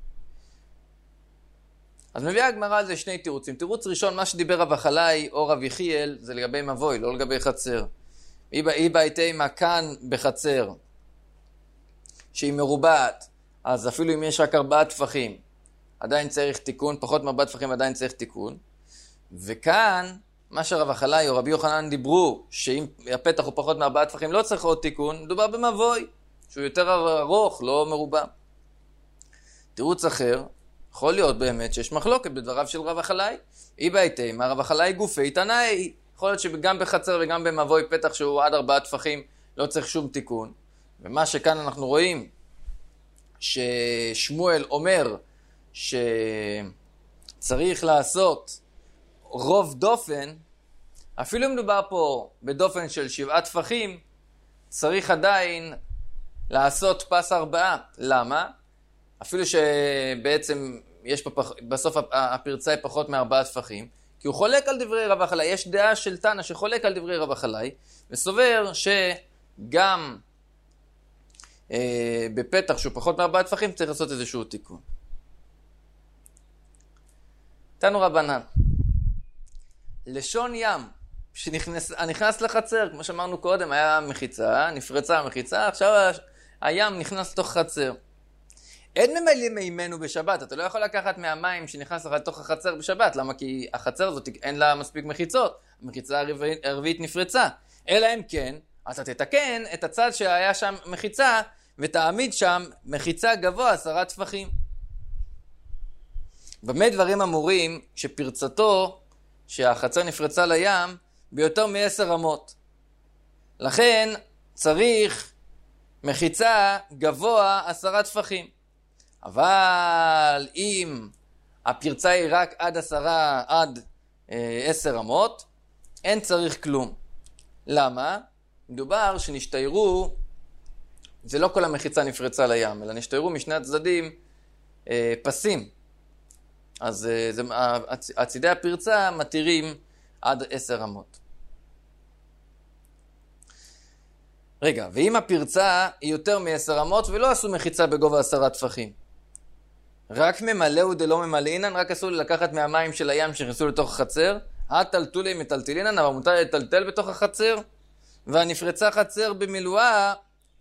אז מביאה הגמרא על זה שני תירוצים. תירוץ ראשון, מה שדיבר רב אחלאי או רב יחיאל, זה לגבי מבוי, לא לגבי חצר. היא בהייתי מה כאן בחצר, שהיא מרובעת, אז אפילו אם יש רק ארבעה טפחים, עדיין צריך תיקון, פחות מארבעה טפחים עדיין צריך תיקון. וכאן, מה שרב אחלאי או רבי יוחנן דיברו, שאם הפתח הוא פחות מארבעה טפחים לא צריך עוד תיקון, מדובר במבוי, שהוא יותר ארוך, לא מרובע. תירוץ אחר, יכול להיות באמת שיש מחלוקת בדבריו של רב אחלאי. היא בהייתי, מה רב אחלאי גופי תנאי. יכול להיות שגם בחצר וגם במבוי פתח שהוא עד ארבעה טפחים לא צריך שום תיקון. ומה שכאן אנחנו רואים, ששמואל אומר שצריך לעשות רוב דופן, אפילו אם מדובר פה בדופן של שבעה טפחים, צריך עדיין לעשות פס ארבעה. למה? אפילו שבעצם יש פה פח... בסוף הפרצה היא פחות מארבעה טפחים, כי הוא חולק על דברי רב אחלאי. יש דעה של תנא שחולק על דברי רב אחלאי, וסובר שגם אה, בפתח שהוא פחות מארבעה טפחים צריך לעשות איזשהו תיקון. תנו רבנן, לשון ים שנכנס נכנס לחצר, כמו שאמרנו קודם, היה מחיצה, נפרצה המחיצה, עכשיו הים נכנס לתוך חצר. אין ממלאים מימינו בשבת, אתה לא יכול לקחת מהמים שנכנס לך לתוך החצר בשבת, למה? כי החצר הזאת אין לה מספיק מחיצות, המחיצה הרביעית נפרצה. אלא אם כן, אתה תתקן את הצד שהיה שם מחיצה, ותעמיד שם מחיצה גבוה עשרה טפחים. במה דברים אמורים שפרצתו, שהחצר נפרצה לים, ביותר מעשר אמות. לכן צריך מחיצה גבוה עשרה טפחים. אבל אם הפרצה היא רק עד עשרה, עד אה, עשר אמות, אין צריך כלום. למה? מדובר שנשתיירו, זה לא כל המחיצה נפרצה לים, אלא נשתיירו משני הצדדים אה, פסים. אז אה, זה, הצ, הצידי הפרצה מתירים עד עשר אמות. רגע, ואם הפרצה היא יותר מעשר אמות ולא עשו מחיצה בגובה עשרה טפחים, רק ממלאו דלא ממלאינן, רק עשו לקחת מהמים של הים שנכנסו לתוך החצר, הטלטולי מטלטלינן, אבל מותר לטלטל בתוך החצר, והנפרצה חצר במילואה.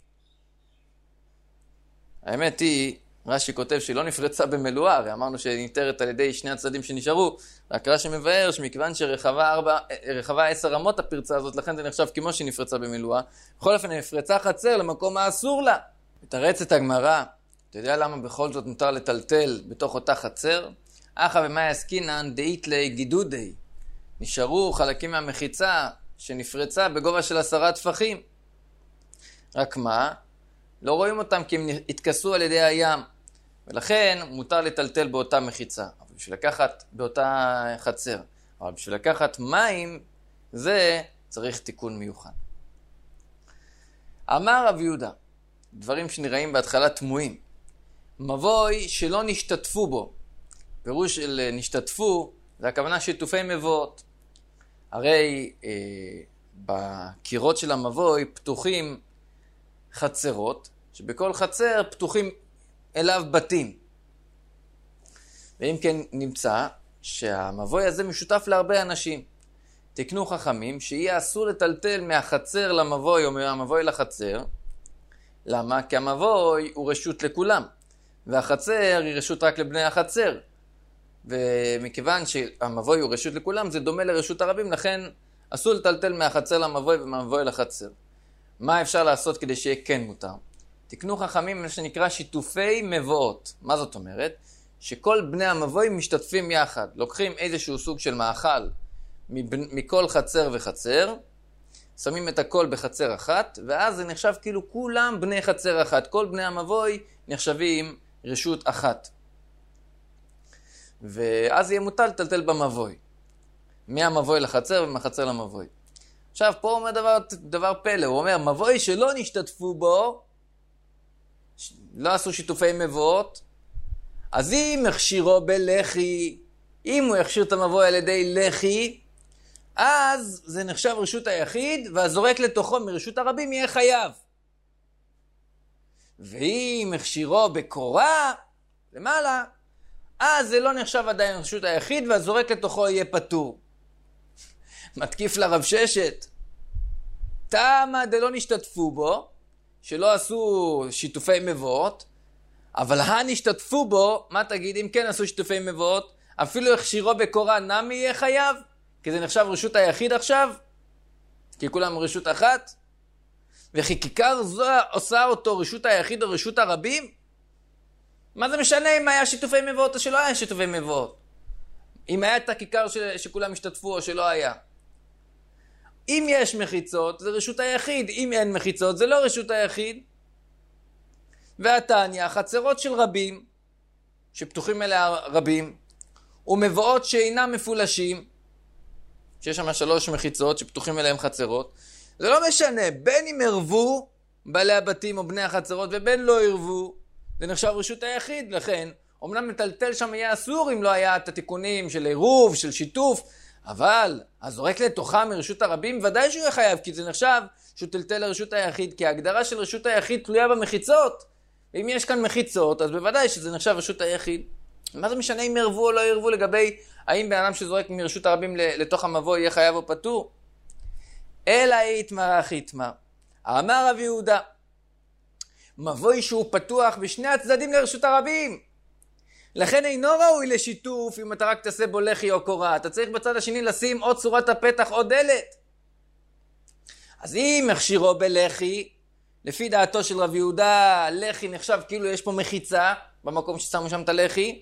האמת היא, רש"י כותב שהיא לא נפרצה במילואה, הרי אמרנו שניתרת על ידי שני הצדדים שנשארו, רק רש"י מבאר שמכיוון שרחבה ארבע, רחבה עשר אמות הפרצה הזאת, לכן זה נחשב כמו שהיא נפרצה במילואה. בכל אופן, נפרצה חצר למקום האסור לה. מתרצת הגמרא, אתה יודע למה בכל זאת מותר לטלטל בתוך אותה חצר? אחא במאי עסקינן דאית לי גידודי. נשארו חלקים מהמחיצה שנפרצה בגובה של עשרה טפחים. רק מה? לא רואים אותם כי הם התכסו על ידי הים. ולכן מותר לטלטל באותה מחיצה. אבל בשביל לקחת באותה חצר. אבל בשביל לקחת מים, זה צריך תיקון מיוחד. אמר רב יהודה, דברים שנראים בהתחלה תמוהים. מבוי שלא נשתתפו בו. פירוש של נשתתפו, זה הכוונה שיתופי מבואות. הרי אה, בקירות של המבוי פתוחים חצרות, שבכל חצר פתוחים אליו בתים. ואם כן נמצא שהמבוי הזה משותף להרבה אנשים. תקנו חכמים שיהיה אסור לטלטל מהחצר למבוי או מהמבוי לחצר. למה? כי המבוי הוא רשות לכולם. והחצר היא רשות רק לבני החצר. ומכיוון שהמבוי הוא רשות לכולם, זה דומה לרשות הרבים, לכן אסור לטלטל מהחצר למבוי ומהמבוי לחצר. מה אפשר לעשות כדי שיהיה כן מותר? תקנו חכמים מה שנקרא שיתופי מבואות. מה זאת אומרת? שכל בני המבוי משתתפים יחד. לוקחים איזשהו סוג של מאכל מכל חצר וחצר, שמים את הכל בחצר אחת, ואז זה נחשב כאילו כולם בני חצר אחת. כל בני המבוי נחשבים רשות אחת. ואז יהיה מוטל לטלטל במבוי. מהמבוי לחצר ומהחצר למבוי. עכשיו, פה הוא אומר דבר, דבר פלא. הוא אומר, מבוי שלא נשתתפו בו, לא עשו שיתופי מבואות, אז אם הכשירו בלחי, אם הוא הכשיר את המבוי על ידי לחי, אז זה נחשב רשות היחיד, והזורק לתוכו מרשות הרבים יהיה חייב. ואם הכשירו בקורה, למעלה, אז זה לא נחשב עדיין רשות היחיד, והזורק לתוכו יהיה פטור. מתקיף לרב ששת. תמה דלא נשתתפו בו, שלא עשו שיתופי מבואות, אבל הנשתתפו בו, מה תגיד אם כן עשו שיתופי מבואות? אפילו הכשירו בקורה נמי יהיה חייב, כי זה נחשב רשות היחיד עכשיו, כי כולם רשות אחת, וכי כיכר זו עושה אותו רשות היחיד או רשות הרבים? מה זה משנה אם היה שיתופי מבואות או שלא היה שיתופי מבואות? אם היה את הכיכר ש... שכולם השתתפו או שלא היה. אם יש מחיצות, זה רשות היחיד. אם אין מחיצות, זה לא רשות היחיד. והתניא, חצרות של רבים, שפתוחים אליה רבים, ומבואות שאינם מפולשים, שיש שם שלוש מחיצות שפתוחים אליהם חצרות, זה לא משנה, בין אם ערבו בעלי הבתים או בני החצרות, ובין לא ערבו, זה נחשב רשות היחיד. לכן, אמנם מטלטל שם יהיה אסור אם לא היה את התיקונים של עירוב, של שיתוף, אבל הזורק לתוכה מרשות הרבים, ודאי שהוא יהיה חייב, כי זה נחשב שהוא טלטל לרשות היחיד, כי ההגדרה של רשות היחיד תלויה במחיצות. ואם יש כאן מחיצות, אז בוודאי שזה נחשב רשות היחיד. מה זה משנה אם ערבו או לא ערבו לגבי האם בן אדם שזורק מרשות הרבים לתוך המבוי יהיה חייב או פטור? אלא יתמרח יתמר. אמר רב יהודה, מבוי שהוא פתוח בשני הצדדים לרשות הרבים. לכן אינו ראוי לשיתוף אם אתה רק תעשה בו לחי או קורה. אתה צריך בצד השני לשים עוד צורת הפתח או דלת. אז אם הכשירו בלחי, לפי דעתו של רב יהודה, לחי נחשב כאילו יש פה מחיצה במקום ששמו שם את הלחי,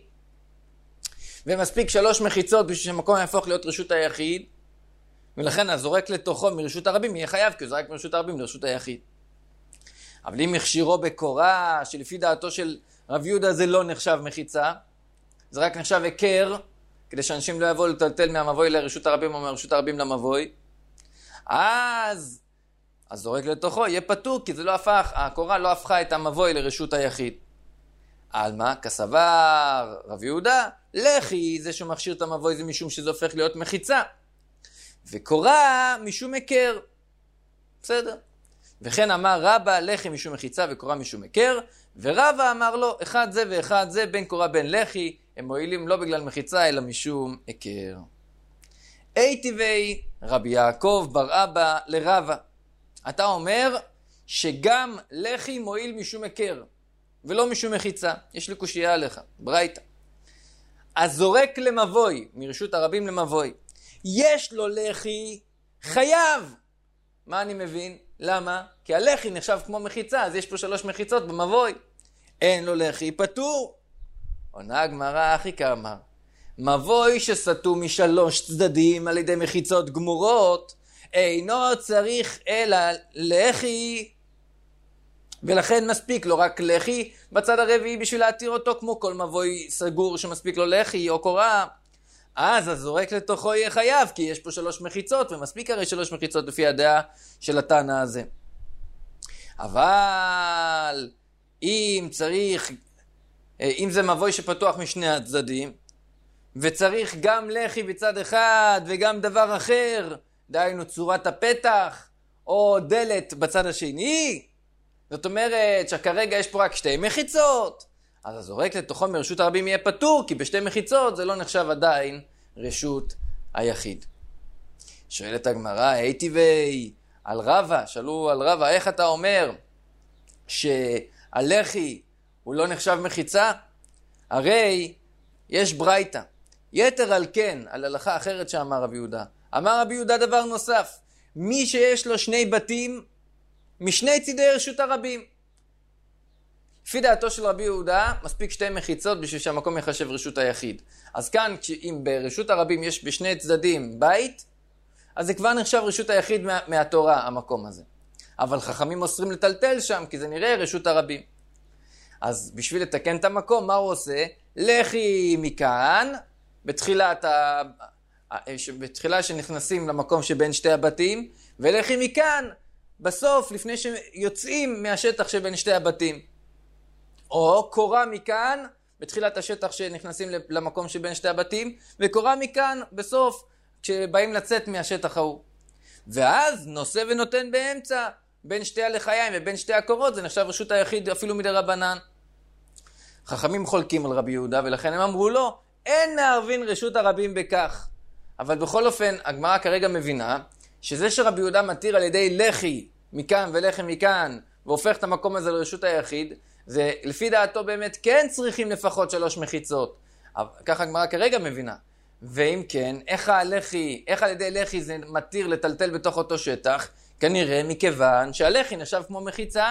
ומספיק שלוש מחיצות בשביל שהמקום יהפוך להיות רשות היחיד, ולכן הזורק לתוכו מרשות הרבים יהיה חייב, כי הוא זרק מרשות הרבים לרשות היחיד. אבל אם הכשירו בקורה, שלפי דעתו של רב יהודה זה לא נחשב מחיצה, זה רק נחשב עיקר, כדי שאנשים לא יבואו לטלטל מהמבוי לרשות הרבים או מרשות הרבים למבוי, אז הזורק לתוכו יהיה פטור, כי זה לא הפך, הקורה לא הפכה את המבוי לרשות היחיד. על מה? כסבר רב יהודה, לחי זה שהוא מכשיר את המבוי זה משום שזה הופך להיות מחיצה, וקורה משום עיקר. בסדר? וכן אמר רבא, לחי משום מחיצה וקורה משום עיקר, ורבא אמר לו, אחד זה ואחד זה, בין קורה בין לחי, הם מועילים לא בגלל מחיצה, אלא משום עיקר. איטיבי רבי יעקב בר אבא לרבא. אתה אומר שגם לחי מועיל משום עיקר, ולא משום מחיצה. יש לי קושייה עליך, ברייתא. הזורק למבוי, מרשות הרבים למבוי, יש לו לחי, חייב. מה אני מבין? למה? כי הלחי נחשב כמו מחיצה, אז יש פה שלוש מחיצות במבוי. אין לו לחי, פטור. עונה הגמרא אחי כאמר, מבוי שסטו משלוש צדדים על ידי מחיצות גמורות, אינו צריך אלא לחי, ולכן מספיק לו רק לחי בצד הרביעי בשביל להתיר אותו, כמו כל מבוי סגור שמספיק לו לחי או קורה. אז הזורק לתוכו יהיה חייב, כי יש פה שלוש מחיצות, ומספיק הרי שלוש מחיצות לפי הדעה של התנא הזה. אבל אם צריך, אם זה מבוי שפתוח משני הצדדים, וצריך גם לחי בצד אחד וגם דבר אחר, דהיינו צורת הפתח או דלת בצד השני, זאת אומרת שכרגע יש פה רק שתי מחיצות, אז הזורק לתוכו מרשות הרבים יהיה פטור, כי בשתי מחיצות זה לא נחשב עדיין רשות היחיד. שואלת הגמרא, היטיבי על רבא, שאלו על רבא, איך אתה אומר שהלחי הוא לא נחשב מחיצה? הרי יש ברייתא. יתר על כן, על הלכה אחרת שאמר רב יהודה, אמר רבי יהודה דבר נוסף, מי שיש לו שני בתים משני צידי רשות הרבים. לפי דעתו של רבי יהודה, מספיק שתי מחיצות בשביל שהמקום יחשב רשות היחיד. אז כאן, אם ברשות הרבים יש בשני צדדים בית, אז זה כבר נחשב רשות היחיד מה, מהתורה, המקום הזה. אבל חכמים אוסרים לטלטל שם, כי זה נראה רשות הרבים. אז בשביל לתקן את המקום, מה הוא עושה? לכי מכאן, בתחילת ה... בתחילה שנכנסים למקום שבין שתי הבתים, ולכי מכאן, בסוף, לפני שיוצאים מהשטח שבין שתי הבתים. או קורה מכאן, בתחילת השטח שנכנסים למקום שבין שתי הבתים, וקורה מכאן, בסוף, כשבאים לצאת מהשטח ההוא. ואז נושא ונותן באמצע, בין שתי הלחיים ובין שתי הקורות, זה נחשב רשות היחיד אפילו מדי רבנן. חכמים חולקים על רבי יהודה, ולכן הם אמרו לו, אין מערבין רשות הרבים בכך. אבל בכל אופן, הגמרא כרגע מבינה, שזה שרבי יהודה מתיר על ידי לחי מכאן ולחי מכאן, והופך את המקום הזה לרשות היחיד, זה לפי דעתו באמת כן צריכים לפחות שלוש מחיצות. ככה הגמרא כרגע מבינה. ואם כן, איך הלחי, איך על ידי לחי זה מתיר לטלטל בתוך אותו שטח? כנראה מכיוון שהלחי נחשב כמו מחיצה.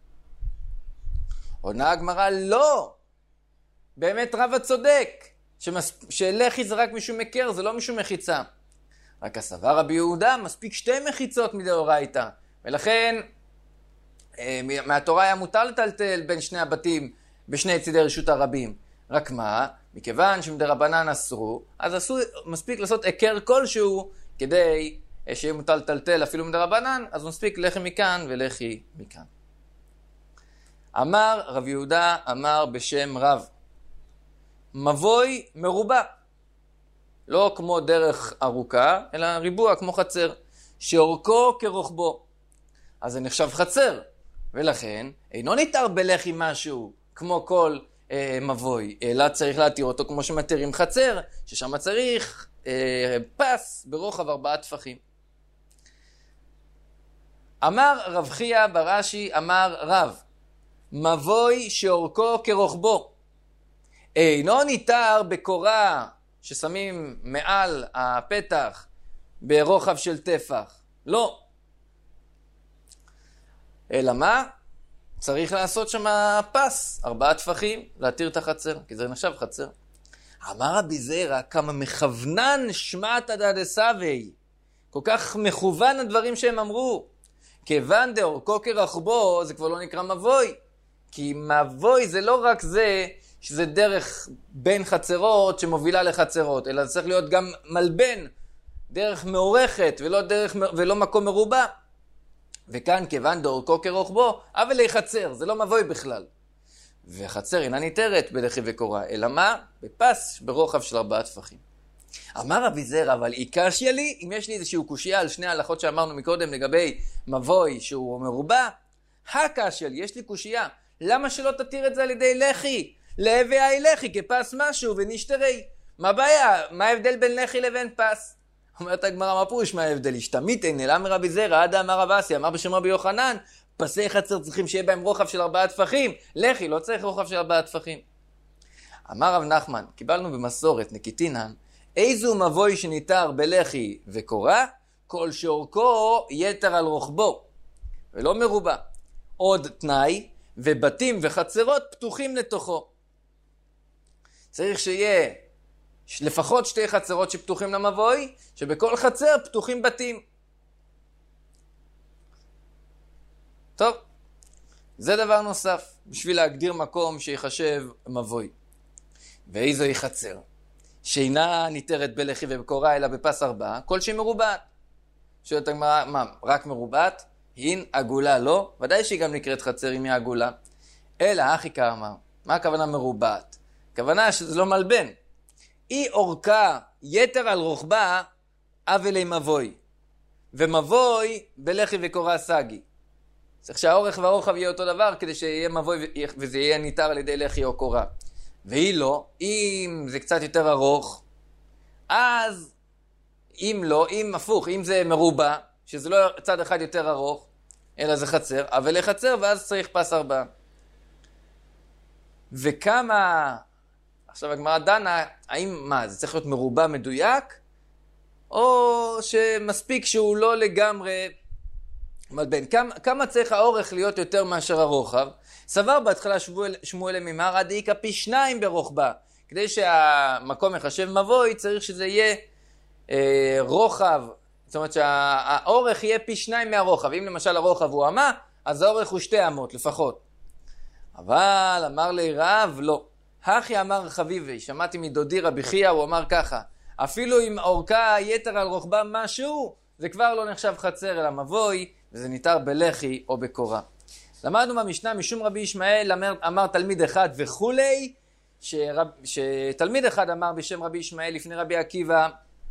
עונה הגמרא, לא. באמת רב הצודק, שמס... שלחי זה רק משום מקר, זה לא משום מחיצה. רק הסבר רבי יהודה, מספיק שתי מחיצות מדאורייתא. ולכן, מהתורה היה מותר לטלטל בין שני הבתים בשני צידי רשות הרבים. רק מה? מכיוון שמדרבנן אסרו, אז עשו, מספיק לעשות עקר כלשהו כדי שיהיה מותר לטלטל אפילו מדרבנן, אז מספיק לחי מכאן ולחי מכאן. אמר רב יהודה, אמר בשם רב, מבוי מרובע, לא כמו דרך ארוכה, אלא ריבוע כמו חצר, שאורכו כרוחבו. אז זה נחשב חצר, ולכן אינו ניתר בלחי משהו כמו כל אה, מבוי, אלא צריך להתיר אותו כמו שמתירים חצר, ששם צריך אה, פס ברוחב ארבעה טפחים. אמר רב חייא ברש"י, אמר רב, מבוי שאורכו כרוחבו, אינו ניתר בקורה ששמים מעל הפתח ברוחב של טפח. לא. אלא מה? צריך לעשות שם פס, ארבעה טפחים, להתיר את החצר, כי זה נחשב חצר. אמר רבי זירא, כמה מכוונן שמעתא דסבי, כל כך מכוון הדברים שהם אמרו. כיוון דאורכו כרוחבו, זה כבר לא נקרא מבוי. כי מבוי זה לא רק זה, שזה דרך בין חצרות שמובילה לחצרות, אלא זה צריך להיות גם מלבן, דרך מעורכת ולא, דרך, ולא מקום מרובע. וכאן כיוון דאורכו כרוחבו, אבל לי חצר, זה לא מבוי בכלל. וחצר אינה ניתרת בלחי וקורה, אלא מה? בפס ברוחב של ארבעה טפחים. אמר רבי זירא, אבל קשיא לי, אם יש לי איזושהי קושיה על שני ההלכות שאמרנו מקודם לגבי מבוי שהוא מרובע, הקשיא לי, יש לי קושיה. למה שלא תתיר את זה על ידי לחי? להווה אי לחי כפס משהו ונשתרי. מה הבעיה? מה ההבדל בין לחי לבין פס? אומרת הגמרא, מה פירוש מה ההבדל? השתמית אין, אלא מרבי זירא, עדה אמר רב אסי, אמר בשם רבי יוחנן, פסי חצר צריכים שיהיה בהם רוחב של ארבעה טפחים. לחי לא צריך רוחב של ארבעה טפחים. אמר רב נחמן, קיבלנו במסורת נקיטינן, איזו מבוי שניתר בלחי וקורה, כל שאורכו יתר על רוחבו, ולא מרובע. עוד תנאי, ובתים וחצרות פתוחים לתוכו. צריך שיהיה לפחות שתי חצרות שפתוחים למבוי, שבכל חצר פתוחים בתים. טוב, זה דבר נוסף, בשביל להגדיר מקום שיחשב מבוי. ואיזו היא חצר? שאינה ניתרת בלחי ובקורה, אלא בפס ארבעה, כל שהיא מרובעת. שואלת הגמרא, מה, רק מרובעת? הין עגולה לא? ודאי שהיא גם נקראת חצר אם היא עגולה. אלא, אחי כאמר, מה הכוונה מרובעת? הכוונה שזה לא מלבן. היא אורכה יתר על רוחבה, אבלי מבוי. ומבוי בלחי וקורה סגי. צריך שהאורך והרוחב יהיה אותו דבר, כדי שיהיה מבוי וזה יהיה ניתר על ידי לחי או קורה. והיא לא, אם זה קצת יותר ארוך, אז אם לא, אם הפוך, אם זה מרובע, שזה לא צד אחד יותר ארוך, אלא זה חצר, אבל לחצר ואז צריך פס ארבעה. וכמה, עכשיו הגמרא דנה, האם מה, זה צריך להיות מרובע מדויק? או שמספיק שהוא לא לגמרי מלבן. כמה, כמה צריך האורך להיות יותר מאשר הרוחב? סבר בהתחלה שמואל למימר עד איקה פי שניים ברוחבה. כדי שהמקום יחשב מבוי צריך שזה יהיה אה, רוחב, זאת אומרת שהאורך יהיה פי שניים מהרוחב. אם למשל הרוחב הוא אמה, אז האורך הוא שתי אמות לפחות. אבל אמר לי רב, לא. הכי אמר חביבי, שמעתי מדודי רבי חייא, הוא אמר ככה, אפילו אם אורכה יתר על רוחבה משהו, זה כבר לא נחשב חצר אלא מבוי, וזה ניתר בלחי או בקורה. למדנו במשנה משום רבי ישמעאל אמר, אמר תלמיד אחד וכולי, שרב, שתלמיד אחד אמר בשם רבי ישמעאל לפני רבי עקיבא,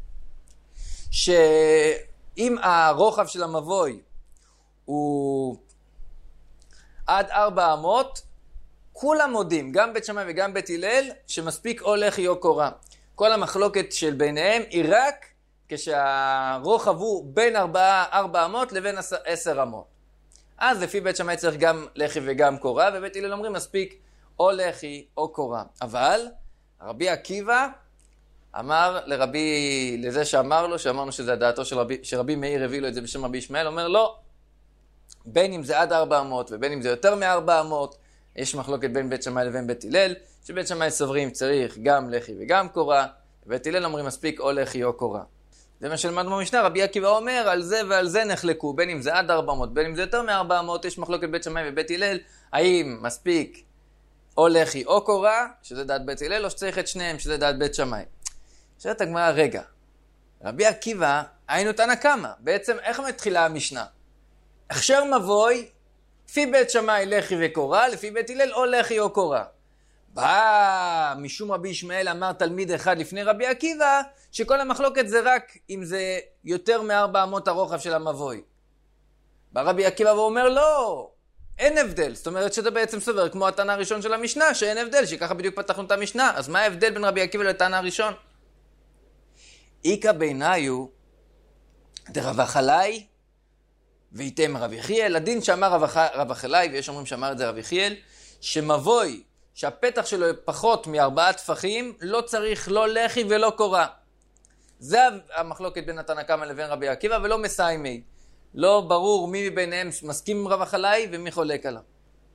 שאם הרוחב של המבוי הוא עד ארבע אמות, כולם מודים, גם בית שמאי וגם בית הלל, שמספיק או לחי או קורה. כל המחלוקת של ביניהם היא רק כשהרוחב הוא בין ארבע, ארבע אמות לבין עשר אמות. אז לפי בית שמאי צריך גם לחי וגם קורה, ובית הלל אומרים מספיק או לחי או קורה. אבל רבי עקיבא אמר לרבי, לזה שאמר לו, שאמרנו שזה הדעתו של רבי, שרבי מאיר הביא לו את זה בשם רבי ישמעאל, אומר לא, בין אם זה עד ארבע אמות ובין אם זה יותר מארבע אמות, יש מחלוקת בין בית שמאי לבין בית הלל, שבית שמאי סוברים צריך גם לחי וגם קורה, ובית הלל אומרים מספיק או לחי או קורה. זה מה שלמדנו במשנה, רבי עקיבא אומר על זה ועל זה נחלקו, בין אם זה עד ארבע אמות, בין אם זה יותר מארבע אמות, יש מחלוקת בית שמאי ובית הלל, האם מספיק או לחי או קורה, שזה דעת בית הלל, או שצריך את שניהם, שזה דעת בית שמאי. שואלת הגמרא, רגע, רבי עקיבא, היינו תנא קמא, בעצם איך מתחילה המשנה? הכשר מבוי, לפי בית שמאי לחי וקורה, לפי בית הלל או לחי או קורה. בא משום רבי ישמעאל אמר תלמיד אחד לפני רבי עקיבא, שכל המחלוקת זה רק אם זה יותר מארבע אמות הרוחב של המבוי. בא רבי עקיבא ואומר לא, אין הבדל. זאת אומרת שזה בעצם סובר כמו התנא הראשון של המשנה, שאין הבדל, שככה בדיוק פתחנו את המשנה. אז מה ההבדל בין רבי עקיבא לתנא הראשון? איקא בעיניו דרב חלאי ויתם רבי יחיאל, הדין שאמר רב חלאי, ויש אומרים שאמר את זה רבי יחיאל, שמבוי שהפתח שלו פחות מארבעה טפחים, לא צריך לא לחי ולא קורה. זה המחלוקת בין התנא קמא לבין רבי עקיבא, ולא מסיימי. לא ברור מי מביניהם מסכים עם רב חלאי ומי חולק עליו.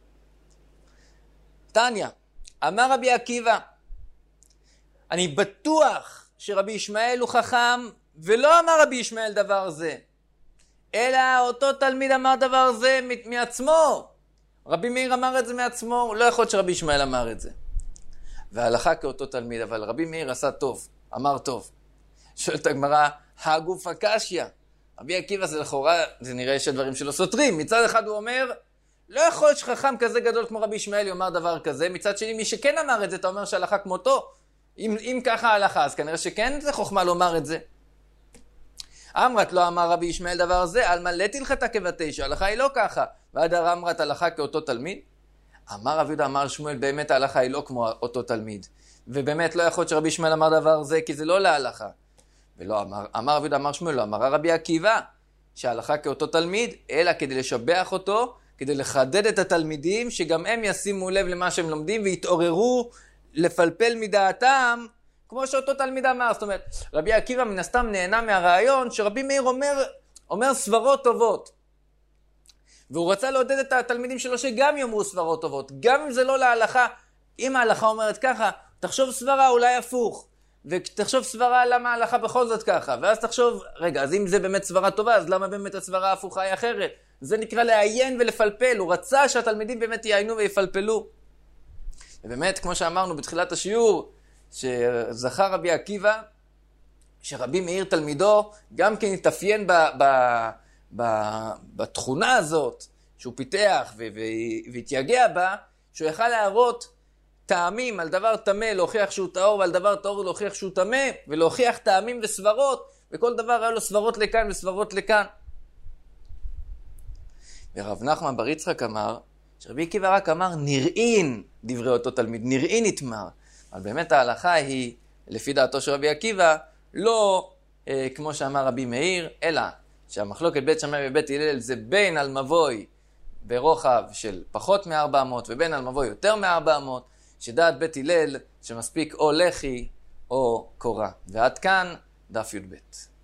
תניא, אמר רבי עקיבא, אני בטוח שרבי ישמעאל הוא חכם, ולא אמר רבי ישמעאל דבר זה. אלא אותו תלמיד אמר דבר זה מעצמו. רבי מאיר אמר את זה מעצמו, לא יכול להיות שרבי ישמעאל אמר את זה. והלכה כאותו תלמיד, אבל רבי מאיר עשה טוב, אמר טוב. שואלת הגמרא, הגוף הקשיא. רבי עקיבא זה לכאורה, זה נראה שדברים שלו סותרים. מצד אחד הוא אומר, לא יכול להיות שחכם כזה גדול כמו רבי ישמעאל יאמר דבר כזה. מצד שני, מי שכן אמר את זה, אתה אומר שהלכה כמותו. אם, אם ככה ההלכה, אז כנראה שכן זה חוכמה לומר את זה. אמרת לא אמר רבי ישמעאל דבר זה, על מלא תלכתה כבתשע, ההלכה היא לא ככה. והדר אמרת הלכה כאותו תלמיד. אמר רבי יהודה אמר שמואל, באמת ההלכה היא לא כמו אותו תלמיד. ובאמת לא יכול להיות שרבי ישמעאל אמר דבר זה, כי זה לא להלכה. ולא אמר, אמר רבי יהודה אמר שמואל, לא אמר רבי עקיבא, שההלכה כאותו תלמיד, אלא כדי לשבח אותו, כדי לחדד את התלמידים, שגם הם ישימו לב למה שהם לומדים, ויתעוררו לפלפל מדעתם, כמו שאותו תלמיד אמר. זאת אומרת, רבי עקיבא מן הסתם נהנה מהרעיון, שרבי מאיר אומר, אומר סברות טובות. והוא רצה לעודד את התלמידים שלו שגם יאמרו סברות טובות. גם אם זה לא להלכה, אם ההלכה אומרת ככה, תחשוב סברה אולי הפוך. ותחשוב סברה למה ההלכה בכל זאת ככה. ואז תחשוב, רגע, אז אם זה באמת סברה טובה, אז למה באמת הסברה ההפוכה היא אחרת? זה נקרא לעיין ולפלפל. הוא רצה שהתלמידים באמת יעיינו ויפלפלו. ובאמת, כמו שאמרנו בתחילת השיעור, שזכר רבי עקיבא, שרבי מאיר תלמידו, גם כן התאפיין ב... ב בתכונה הזאת שהוא פיתח והתייגע בה, שהוא יכל להראות טעמים על דבר טמא להוכיח שהוא טהור, ועל דבר טהור להוכיח שהוא טמא, ולהוכיח טעמים וסברות, וכל דבר היה לו סברות לכאן וסברות לכאן. ורב נחמן בר יצחק אמר, שרבי עקיבא רק אמר נראין דברי אותו תלמיד, נראין נתמר. אבל באמת ההלכה היא, לפי דעתו של רבי עקיבא, לא אה, כמו שאמר רבי מאיר, אלא שהמחלוקת בית שמאי ובית הלל זה בין על מבוי ברוחב של פחות מ-ארבע מאות ובין על מבוי יותר מ-ארבע מאות, שדעת בית הלל שמספיק או לחי או קורה. ועד כאן דף י"ב.